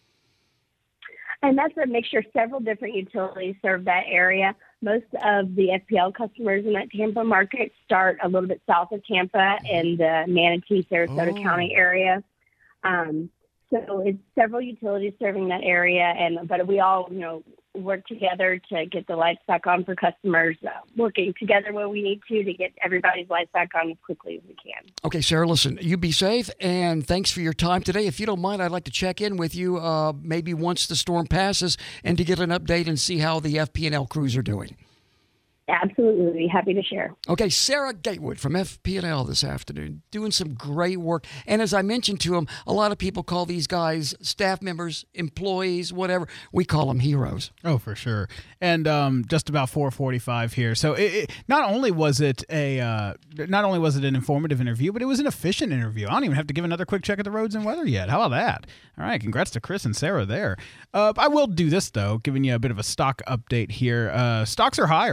S10: And that's a mixture. Several different utilities serve that area. Most of the F P L customers in that Tampa market start a little bit south of Tampa in the Manatee, Sarasota oh. County area. Um, so it's several utilities serving that area, and but we all, you know, work together to get the lights back on for customers, uh, working together where we need to to get everybody's lights back on as quickly as we can.
S5: Okay, Sarah, listen, you be safe, and thanks for your time today. If you don't mind, I'd like to check in with you uh, maybe once the storm passes and to get an update and see how the F P and L crews are doing.
S10: Absolutely. Be happy to share.
S5: Okay, Sarah Gatewood from F P and L this afternoon, doing some great work. And as I mentioned to him, a lot of people call these guys staff members, employees, whatever. We call them heroes.
S4: Oh, for sure. And um, just about four forty-five here. So it, it, not only was it a uh, not only was it an informative interview, but it was an efficient interview. I don't even have to give another quick check at the roads and weather yet. How about that? All right, congrats to Chris and Sarah there. Uh, I will do this, though, giving you a bit of a stock update here. Uh, stocks are higher as the day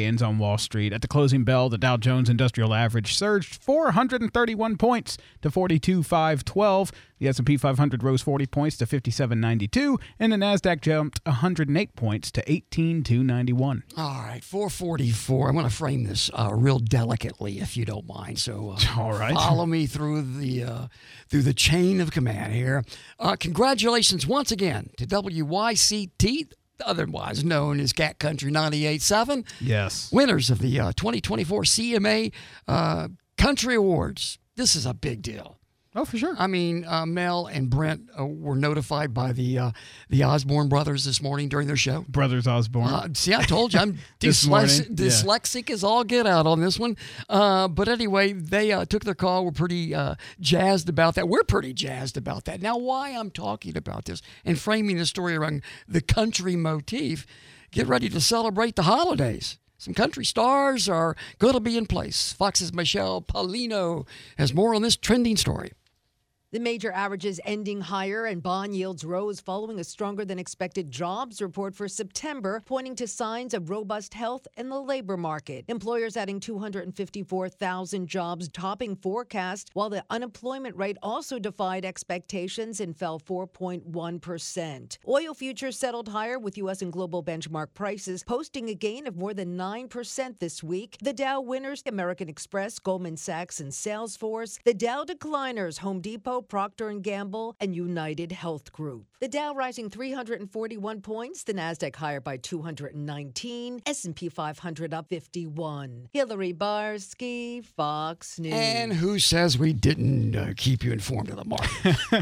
S4: gains on Wall Street. At the closing bell, the Dow Jones Industrial Average surged four hundred thirty-one points to forty-two thousand five hundred twelve. The S and P five hundred rose forty points to fifty-seven ninety-two, and the Nasdaq jumped one hundred eight points to eighteen thousand two hundred ninety-one.
S5: All right, four forty-four. I'm going to frame this uh, real delicately, if you don't mind. So, uh,
S4: all right,
S5: follow me through the uh, through the chain of command here. Uh, congratulations once again to W Y C T, otherwise known as Cat Country ninety-eight point seven.
S4: Yes,
S5: winners of the uh, twenty twenty-four C M A uh, Country Awards. This is a big deal.
S4: Oh, for sure.
S5: I mean, uh, Mel and Brent uh, were notified by the uh, the Osborne brothers this morning during their show.
S4: Brothers Osborne.
S5: Uh, see, I told you I'm
S4: This
S5: dyslex-
S4: morning, yeah.
S5: dyslexic as all get out on this one. Uh, but anyway, they uh, took their call. We're pretty uh, jazzed about that. We're pretty jazzed about that. Now, why I'm talking about this and framing the story around the country motif, get ready to celebrate the holidays. Some country stars are going to be in place. Fox's Michelle Paulino has more on this trending story.
S11: The major averages ending higher and bond yields rose following a stronger than expected jobs report for September, pointing to signs of robust health in the labor market. Employers adding two hundred fifty-four thousand jobs, topping forecast, while the unemployment rate also defied expectations and fell four point one percent. Oil futures settled higher, with U S and global benchmark prices posting a gain of more than nine percent this week. The Dow winners, American Express, Goldman Sachs, and Salesforce. The Dow decliners, Home Depot, Procter and Gamble, and United Health Group. The Dow rising three hundred forty-one points, the Nasdaq higher by two hundred nineteen, S and P five hundred up fifty-one. Hillary Barsky, Fox News.
S5: And who says we didn't uh, keep you informed of the market?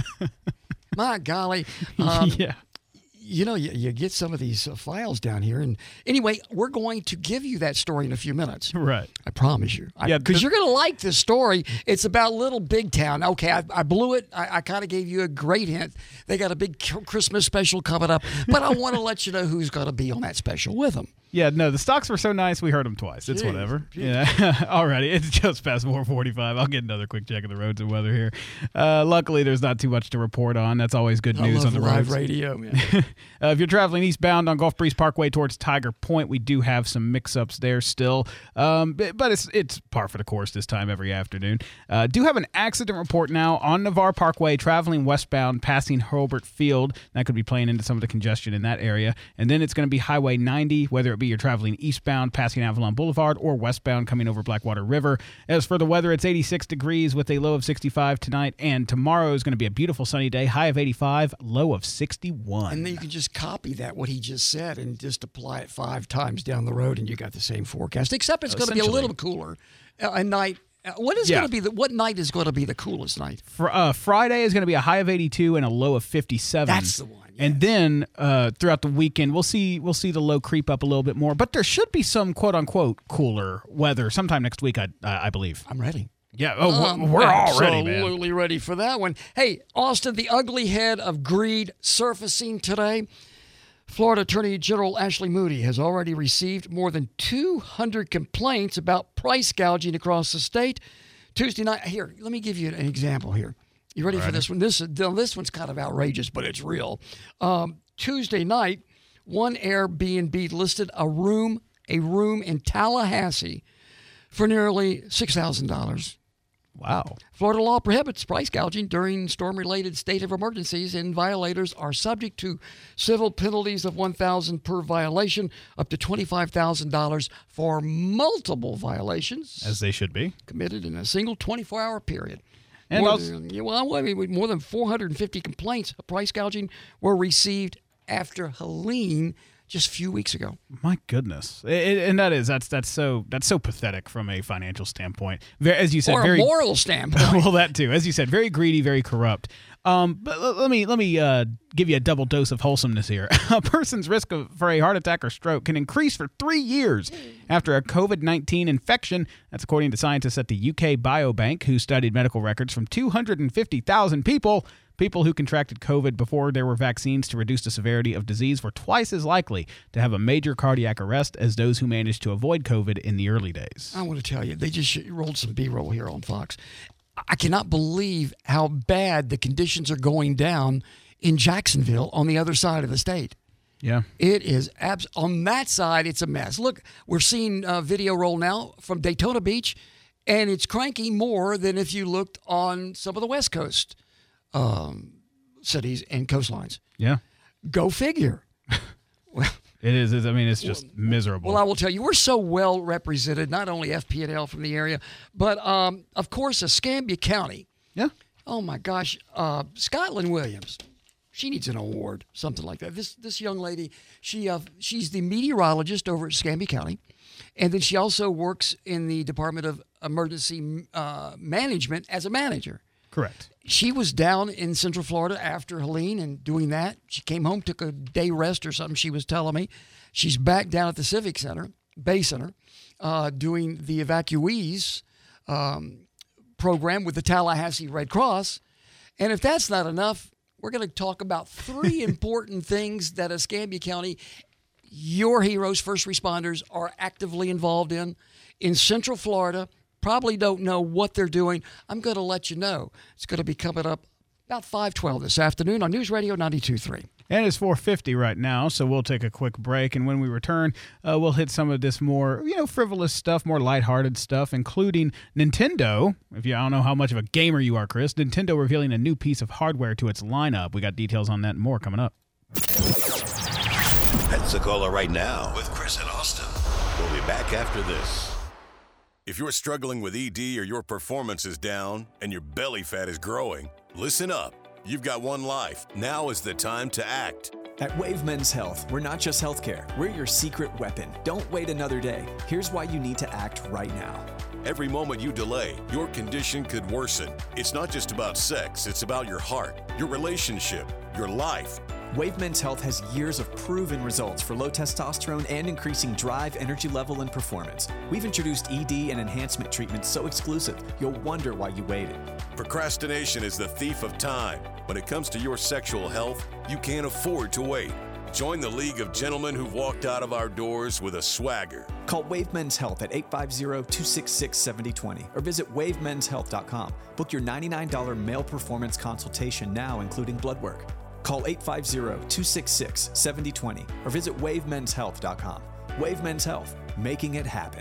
S5: My golly. Um,
S4: yeah.
S5: You know, you, you get some of these uh, files down here. And anyway, we're going to give you that story in a few minutes.
S4: Right.
S5: I promise you.
S4: Yeah,
S5: Because
S4: the-
S5: you're going to like this story. It's about Little Big Town. Okay, I, I blew it. I, I kind of gave you a great hint. They got a big c- Christmas special coming up. But I want to let you know who's going to be on that special with them.
S4: Yeah, no, the stocks were so nice we heard them twice. It's
S5: Jeez,
S4: whatever.
S5: jeez.
S4: Yeah, alrighty. It's just past four forty-five. I'll get another quick check of the roads and weather here. Uh, luckily, there's not too much to report on. That's always good
S5: I
S4: news
S5: love
S4: on the
S5: live
S4: roads.
S5: radio, man.
S4: uh, if you're traveling eastbound on Gulf Breeze Parkway towards Tiger Point, we do have some mix-ups there still, um, but, but it's it's par for the course this time every afternoon. Uh, do have an accident report now on Navarre Parkway traveling westbound, passing Hurlburt Field. That could be playing into some of the congestion in that area. And then it's going to be Highway ninety, whether it be you're traveling eastbound, passing Avalon Boulevard, or westbound coming over Blackwater River. As for the weather, it's eighty-six degrees with a low of sixty-five tonight, and tomorrow is going to be a beautiful sunny day, high of eighty-five, low of sixty-one.
S5: And then you can just copy that, what he just said, and just apply it five times down the road, and you got the same forecast, except it's going to be a little bit cooler. Uh, a night. Uh, what is
S4: Yeah.
S5: going to be the what night is going to be the coolest night?
S4: Fr- uh, Friday is going to be a high of eighty-two and a low of fifty-seven.
S5: That's the one.
S4: And then uh, throughout the weekend, we'll see we'll see the low creep up a little bit more. But there should be some quote unquote cooler weather sometime next week. I I, I believe.
S5: I'm ready.
S4: Yeah. Oh,
S5: Um,
S4: we're, we're all ready, man.
S5: Absolutely ready for that one. Hey, Austin, the ugly head of greed surfacing today. Florida Attorney General Ashley Moody has already received more than two hundred complaints about price gouging across the state. Tuesday night, here, let me give you an example here. You ready for this one? This this one's kind of outrageous, but it's real. Um, Tuesday night, one Airbnb listed a room a room in Tallahassee for nearly six thousand dollars.
S4: Wow.
S5: Florida law prohibits price gouging during storm-related state of emergencies, and violators are subject to civil penalties of one thousand dollars per violation, up to twenty-five thousand dollars for multiple violations.
S4: As they should be.
S5: Committed in a single twenty-four hour period.
S4: And
S5: more,
S4: also-
S5: than, well, I mean, more than four hundred fifty complaints of price gouging were received after Helene just a few weeks ago.
S4: My goodness, It- it- and that is that's that's so that's so pathetic from a financial standpoint. Ve- As you said,
S5: Or a
S4: very
S5: moral standpoint.
S4: well, that too. As you said, very greedy, very corrupt. Um, but l- let me let me uh, give you a double dose of wholesomeness here. A person's risk of, for a heart attack or stroke can increase for three years after a COVID nineteen infection. That's according to scientists at the U K Biobank, who studied medical records from two hundred fifty thousand people. People who contracted COVID before there were vaccines to reduce the severity of disease were twice as likely to have a major cardiac arrest as those who managed to avoid COVID in the early days.
S5: I want to tell you, they just sh- rolled some B-roll here on Fox. I cannot believe how bad the conditions are going down in Jacksonville on the other side of the state.
S4: Yeah.
S5: It is abs- on that side, it's a mess. Look, we're seeing uh, video roll now from Daytona Beach, and it's cranky more than if you looked on some of the West Coast um, cities and coastlines.
S4: Yeah.
S5: Go figure. Well,
S4: it is. It's, I mean, it's just well, miserable.
S5: Well, I will tell you, we're so well represented, not only F P and L from the area, but, um, of course, Escambia County.
S4: Yeah.
S5: Oh, my gosh. Uh, Scotland Williams. She needs an award, something like that. This this young lady, she uh, she's the meteorologist over at Escambia County, and then she also works in the Department of Emergency uh, Management as a manager.
S4: Correct.
S5: She was down in Central Florida after Helene and doing that. She came home, took a day rest or something, she was telling me. She's back down at the Civic Center, Bay Center, uh, doing the evacuees um, program with the Tallahassee Red Cross. And if that's not enough, we're going to talk about three important things that Escambia County, your heroes, first responders, are actively involved in. In Central Florida, probably don't know what they're doing. I'm going to let you know. It's going to be coming up about five twelve this afternoon on News Radio ninety-two point three.
S4: And it's four fifty right now, so we'll take a quick break. And when we return, uh, we'll hit some of this more, you know, frivolous stuff, more lighthearted stuff, including Nintendo. If you I don't know how much of a gamer you are, Chris, Nintendo revealing a new piece of hardware to its lineup. We got details on that and more coming up.
S1: Pensacola right now with Chris and Austin. We'll be back after this.
S7: If you're struggling with E D or your performance is down and your belly fat is growing, listen up. You've got one life. Now is the time to act.
S12: At Wave Men's Health, we're not just healthcare. We're your secret weapon. Don't wait another day. Here's why you need to act right now.
S7: Every moment you delay, your condition could worsen. It's not just about sex. It's about your heart, your relationship, your life.
S12: Wave Men's Health has years of proven results for low testosterone and increasing drive, energy level, and performance. We've introduced E D and enhancement treatments so exclusive, you'll wonder why you waited.
S7: Procrastination is the thief of time. When it comes to your sexual health, you can't afford to wait. Join the League of Gentlemen who've walked out of our doors with a swagger.
S12: Call Wave Men's Health at eight five zero, two six six, seven zero two zero or visit wave mens health dot com. Book your ninety-nine dollars male performance consultation now, including blood work. Call eight five zero, two six six, seven zero two zero or visit wave mens health dot com. Wave Men's Health, making it happen.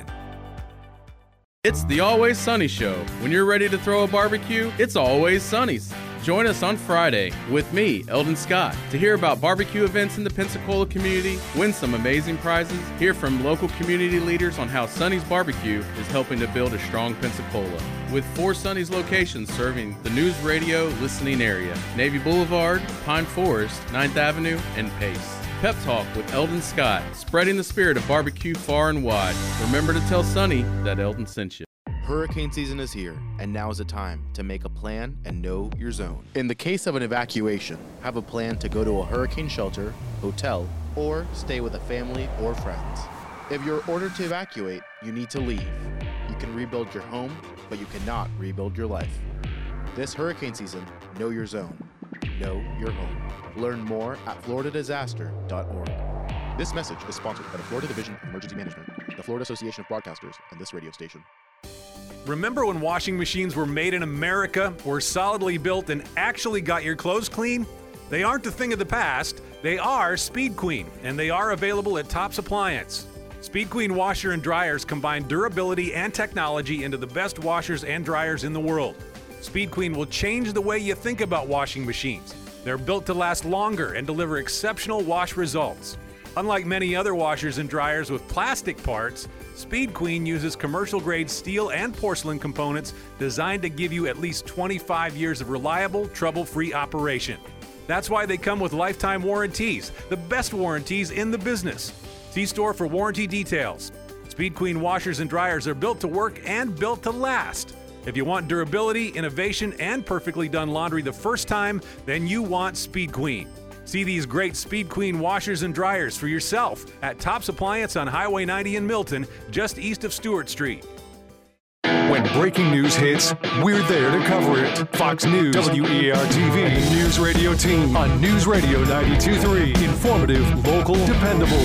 S13: It's the Always Sunny Show. When you're ready to throw a barbecue, it's Always Sunny's. Join us on Friday with me, Eldon Scott, to hear about barbecue events in the Pensacola community, win some amazing prizes, hear from local community leaders on how Sunny's Barbecue is helping to build a strong Pensacola. With four Sunny's locations serving the News Radio listening area, Navy Boulevard, Pine Forest, ninth Avenue, and Pace. Pep Talk with Eldon Scott, spreading the spirit of barbecue far and wide. Remember to tell Sunny that Eldon sent you.
S15: Hurricane season is here, and now is the time to make a plan and know your zone. In the case of an evacuation, have a plan to go to a hurricane shelter, hotel, or stay with a family or friends. If you're ordered to evacuate, you need to leave. You can rebuild your home, but you cannot rebuild your life. This hurricane season, know your zone. Know your home. Learn more at florida disaster dot org. This message is sponsored by the Florida Division of Emergency Management, the Florida Association of Broadcasters, and this radio station.
S16: Remember when washing machines were made in America, were solidly built, and actually got your clothes clean? They aren't a thing of the past. They are Speed Queen, and they are available at Tops Appliance. Speed Queen washer and dryers combine durability and technology into the best washers and dryers in the world. Speed Queen will change the way you think about washing machines. They're built to last longer and deliver exceptional wash results. Unlike many other washers and dryers with plastic parts, Speed Queen uses commercial-grade steel and porcelain components designed to give you at least twenty-five years of reliable, trouble-free operation. That's why they come with lifetime warranties, the best warranties in the business. See store for warranty details. Speed Queen washers and dryers are built to work and built to last. If you want durability, innovation, and perfectly done laundry the first time, then you want Speed Queen. See these great Speed Queen washers and dryers for yourself at Tops Appliance on Highway ninety in Milton, just east of Stewart Street.
S18: When breaking news hits, we're there to cover it. Fox News, W E A R T V, and News Radio team on News Radio ninety-two point three. Informative, local, dependable.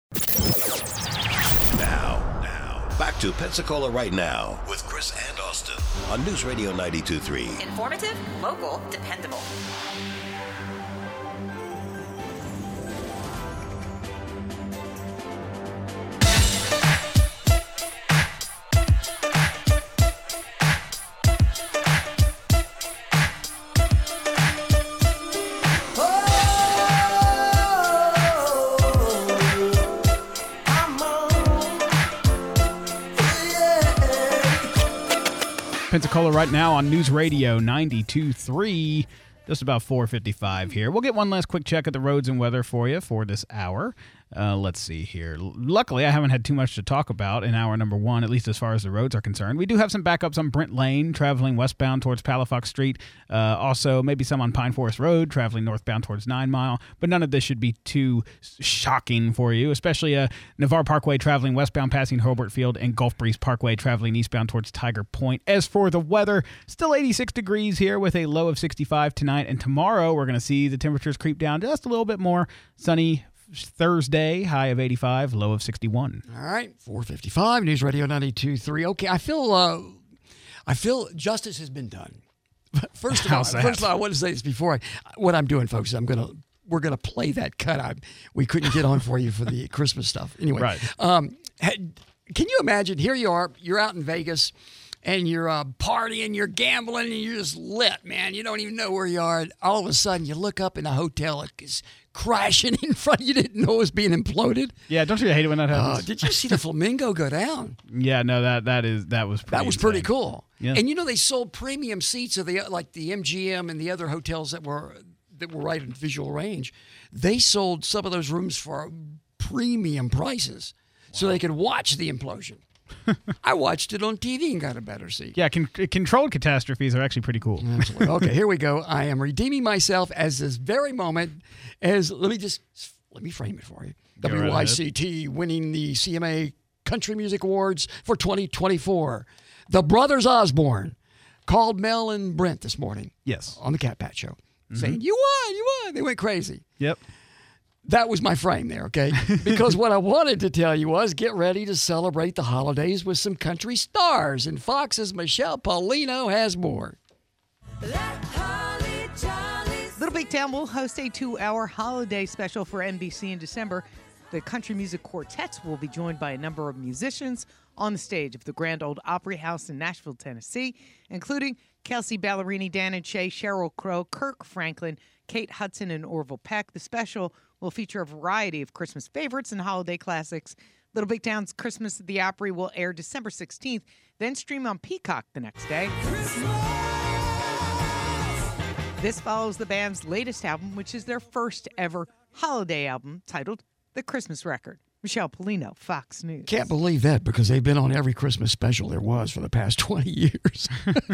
S1: Now, now, back to Pensacola right now with Chris and Austin on News Radio ninety-two point three.
S3: Informative, local, dependable.
S4: Pensacola right now on News Radio ninety-two point three. Just about four fifty-five here. We'll get one last quick check at the roads and weather for you for this hour. Uh, let's see here. Luckily, I haven't had too much to talk about in hour number one, at least as far as the roads are concerned. We do have some backups on Brent Lane, traveling westbound towards Palafox Street. Uh, also, maybe some on Pine Forest Road, traveling northbound towards Nine Mile. But none of this should be too shocking for you, especially uh, Navarre Parkway, traveling westbound, passing Hobart Field, and Gulf Breeze Parkway, traveling eastbound towards Tiger Point. As for the weather, still eighty-six degrees here with a low of sixty-five tonight. And tomorrow, we're going to see the temperatures creep down just a little bit more. Sunny Thursday, high of eighty-five, low of sixty-one.
S5: All right, four fifty-five, News Radio ninety-two point three. Okay, I feel uh, I feel justice has been done. First of all,
S4: How's that?
S5: first of all, I want to say this before I, what I'm doing, folks. Is I'm gonna we're gonna play that cut. I we couldn't get on for you for the Christmas stuff. Anyway,
S4: Right.
S5: Um, had- can you imagine? Here you are, you're out in Vegas. And you're uh, partying, you're gambling, and you're just lit, man. You don't even know where you are. And all of a sudden, you look up in a hotel, it's crashing in front. You didn't know it was being imploded.
S4: Yeah, don't you hate it when that
S5: Uh,
S4: happens?
S5: did you see the flamingo go down?
S4: Yeah, no, that that is that was pretty
S5: That was pretty
S4: insane.
S5: cool.
S4: Yeah.
S5: And you know they sold premium seats of the like the M G M and the other hotels that were that were right in visual range. They sold some of those rooms for premium prices, so they could watch the implosion. I watched it on T V and got a better seat.
S4: Yeah, con- controlled catastrophes are actually pretty cool.
S5: Absolutely. Okay, here we go. I am redeeming myself as this very moment as, let me just, let me frame it for you.
S4: Go right ahead.
S5: W Y C T winning the C M A Country Music Awards for twenty twenty-four. The Brothers Osborne called Mel and Brent this morning.
S4: Yes.
S5: On the Cat Pat Show.
S4: Mm-hmm.
S5: Saying, you won, you won. They went crazy.
S4: Yep.
S5: That was my frame there, okay? Because what I wanted to tell you was get ready to celebrate the holidays with some country stars. And Fox's Michelle Paulino has more.
S2: Little Big Town will host a two-hour holiday special for N B C in December. The Country Music Quartets will be joined by a number of musicians on the stage of the Grand Ole Opry House in Nashville, Tennessee, including Kelsey Ballerini, Dan and Shay, Sheryl Crow, Kirk Franklin, Kate Hudson, and Orville Peck. The special will feature a variety of Christmas favorites and holiday classics. Little Big Town's Christmas at the Opry will air December sixteenth, then stream on Peacock the next day. This follows the band's latest album, which is their first ever holiday album titled The Christmas Record. Michelle Paulino, Fox News.
S5: Can't believe that because they've been on every Christmas special there was for the past twenty years.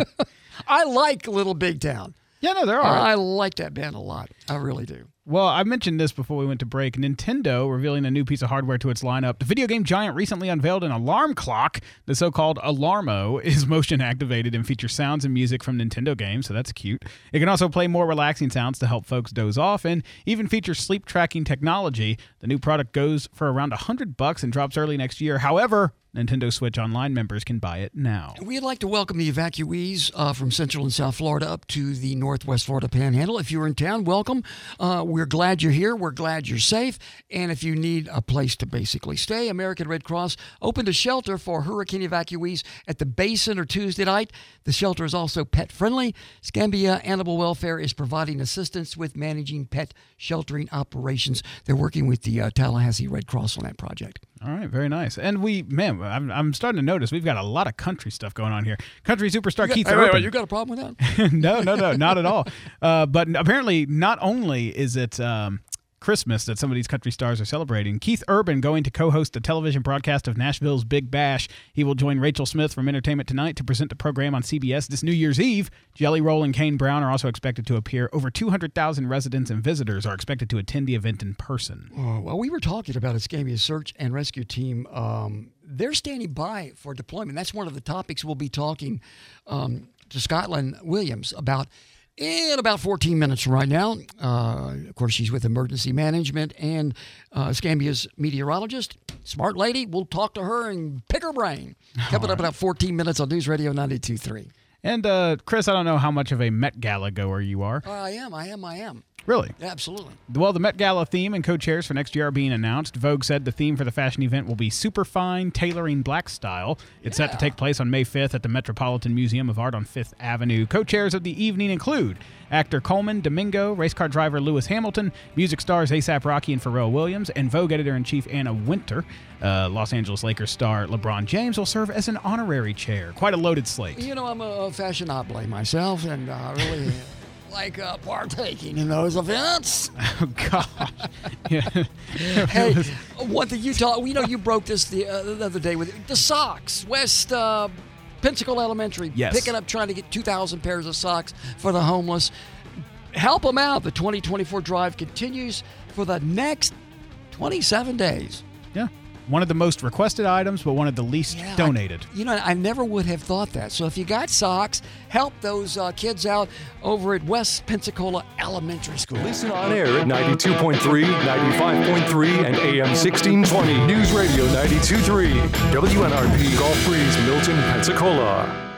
S5: I like Little Big Town.
S4: Yeah, no, they're all right.
S5: I like that band a lot. I really do.
S4: Well, I mentioned this before we went to break. Nintendo revealing a new piece of hardware to its lineup. The video game giant recently unveiled an alarm clock. The so-called Alarmo is motion activated and features sounds and music from Nintendo games, so that's cute. It can also play more relaxing sounds to help folks doze off and even features sleep tracking technology. The new product goes for around one hundred bucks and drops early next year. However, Nintendo Switch Online members can buy it now.
S5: We'd like to welcome the evacuees uh, from Central and South Florida up to the Northwest Florida Panhandle. If you're in town, welcome. Uh, we're glad you're here. We're glad you're safe. And if you need a place to basically stay, American Red Cross opened a shelter for hurricane evacuees at the Bay Center Tuesday night. The shelter is also pet-friendly. Scambia Animal Welfare is providing assistance with managing pet sheltering operations. They're working with the uh, Tallahassee Red Cross on that project.
S4: All right, very nice. And we, man, I'm, I'm starting to notice we've got a lot of country stuff going on here. Country superstar
S5: You
S4: Keith
S5: got, hey, wait,
S4: Urban.
S5: wait, you got a problem with that?
S4: no, no, no, not at all. Uh, but apparently, not only is it um, Christmas that some of these country stars are celebrating, Keith Urban going to co-host the television broadcast of Nashville's Big Bash. He will join Rachel Smith from Entertainment Tonight to present the program on C B S this New Year's Eve. Jelly Roll and Kane Brown are also expected to appear. Over two hundred thousand residents and visitors are expected to attend the event in person.
S5: Oh, well, we were talking about Escambia's search and rescue team. Um, they're standing by for deployment. That's one of the topics we'll be talking um, to Scotland Williams about in about fourteen minutes from right now. Uh, of course, she's with emergency management and uh, Escambia's meteorologist. Smart lady. We'll talk to her and pick her brain. Coming up about fourteen minutes on News Radio ninety-two point three.
S4: And, uh, Chris, I don't know how much of a Met Gala goer you are.
S5: Uh, I am, I am, I am.
S4: Really?
S5: Absolutely.
S4: Well, the Met Gala theme and co-chairs for next year are being announced. Vogue said the theme for the fashion event will be Superfine Tailoring Black Style. It's yeah. set to take place on May fifth at the Metropolitan Museum of Art on Fifth Avenue. Co-chairs of the evening include actor Coleman Domingo, race car driver Lewis Hamilton, music stars A$AP Rocky and Pharrell Williams, and Vogue editor-in-chief Anna Wintour. Uh, Los Angeles Lakers star LeBron James will serve as an honorary chair. Quite a loaded slate.
S5: You know, I'm a fashionable myself, and uh, really... like uh, partaking in those events.
S4: Oh, gosh. Yeah.
S5: Hey, one thing you taught, you know, you broke this the, uh, the other day with the socks. West uh, Pensacola Elementary,
S4: yes.
S5: picking up, trying to get two thousand pairs of socks for the homeless. Help them out. The twenty twenty-four drive continues for the next twenty-seven days.
S4: Yeah. One of the most requested items, but one of the least
S5: yeah,
S4: donated.
S5: I, you know, I never would have thought that. So if you got socks, help those uh, kids out over at West Pensacola Elementary School.
S18: Listen on air at ninety-two point three, ninety-five point three, and A M sixteen twenty. News Radio ninety-two point three. W N R P Gulf Breeze, Milton, Pensacola.